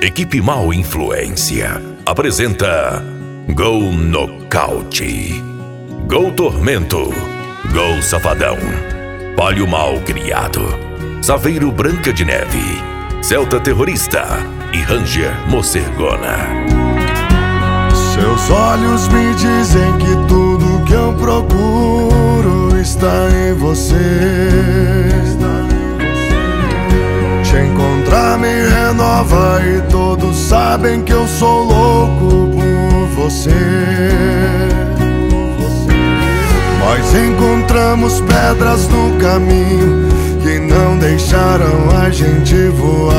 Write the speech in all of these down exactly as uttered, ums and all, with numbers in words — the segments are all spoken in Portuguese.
Equipe Mal Influência apresenta Gol Nocaute, Gol Tormento, Gol Safadão, Palio Mal Criado, Saveiro Branca de Neve, Celta Terrorista e Ranger Mocergona. Seus olhos me dizem que tudo que eu procuro está em você. Te encontrar me renova e todos sabem que eu sou louco por você. Nós encontramos pedras no caminho que não deixaram a gente voar.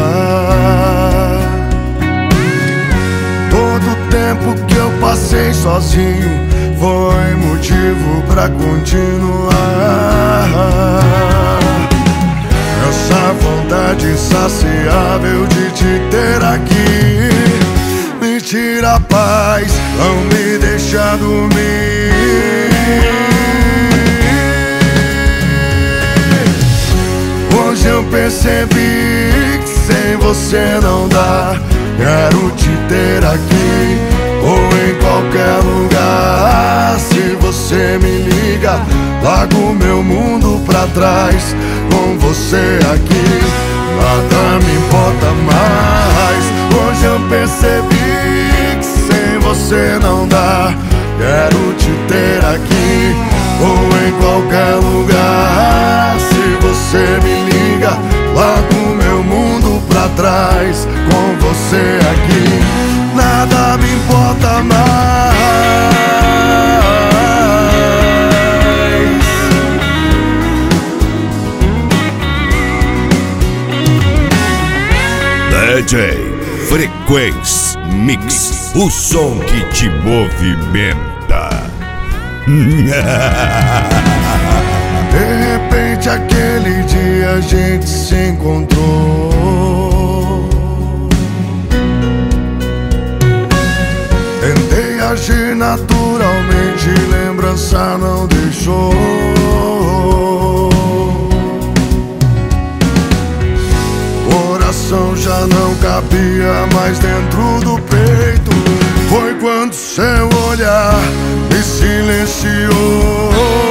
Todo o tempo que eu passei sozinho foi motivo pra continuar. Essa vontade insaciável de te ter aqui me tira a paz, não me deixa dormir. Hoje eu percebi que sem você não dá. Quero te ter aqui ou em qualquer lugar. Se você me liga, largo meu mundo pra trás. Com você aqui, nada me importa mais. Hoje eu percebi que sem você não dá. Quero te ter aqui ou em qualquer lugar. Se você me liga, largo meu mundo pra trás. Com você aqui, nada me importa mais. D J Frequência Mix, o som que te movimenta. De repente aquele dia a gente se encontrou. Tentei agir naturalmente, lembrança não deixou. Coração já não cabia mais dentro do peito. Foi quando seu olhar me silenciou.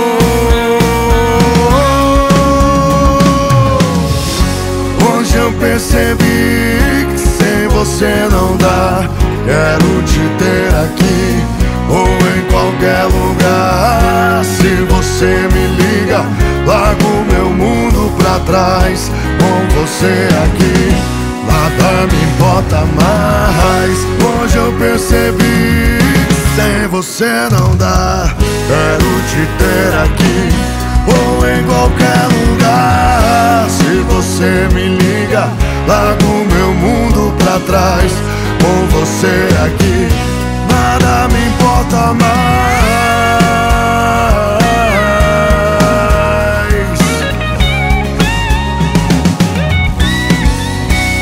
Hoje eu percebi que sem você não dá. Quero te ter aqui ou em qualquer lugar. Se você me liga, largo meu mundo pra trás. Com você aqui, nada me importa mais. Hoje eu percebi que sem você não dá. Quero te ter aqui ou em qualquer lugar. Se você me liga, largo meu mundo pra trás. Com você aqui, nada me importa mais.